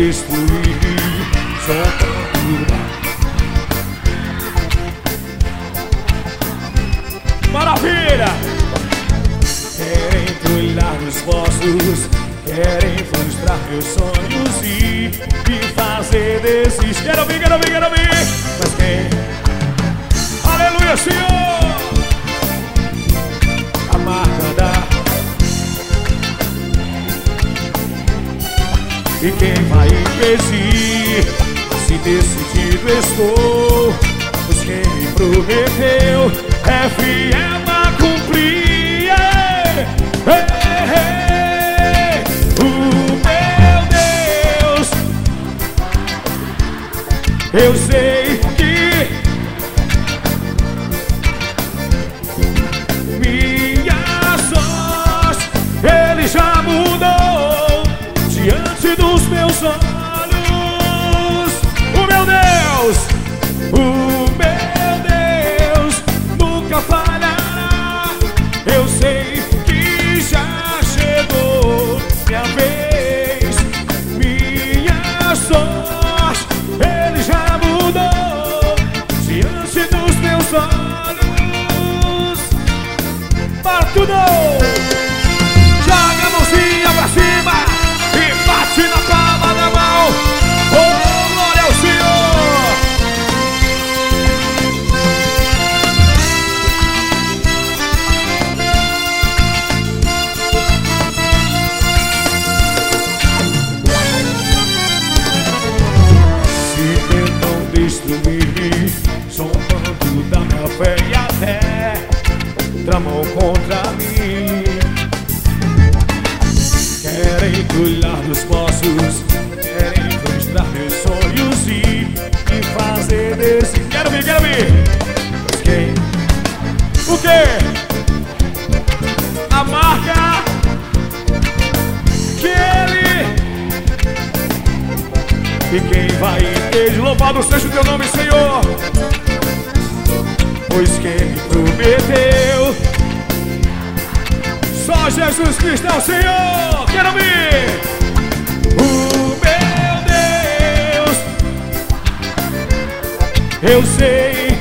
destruir, só pra. Maravilha! Querem entulhar meus poços, querem frustrar meus sonhos e me fazer desistir. Quero ouvir, quero ouvir, quero ouvir. Mas quem? Aleluia, Senhor! A marca da. E quem vai impedir? Se decidido estou, pois quem me prometeu é fiel a cumprir. O meu Deus, eu sei que minha sorte Ele já mudou diante dos meus olhos. O meu Deus, o meu Deus nunca falhará. Eu sei que já chegou minha vez. Minha sorte Ele já mudou diante dos meus olhos. Para tudo! Joga a mãozinha pra cima e bate na palma da mão. Oh, glória ao Senhor! Se tentam destruir, zombando da minha fé e até tramam contra mim. Querem entulhar meus poços, querem frustrar meus sonhos e me fazer desse. Quero ver, quero ver. Mas quem? O quê? A marca que Ele. E quem vai impedir? Louvado seja o teu nome, Senhor. Pois quem me prometeu, só Jesus Cristo é o Senhor. Quero ver. O meu Deus, eu sei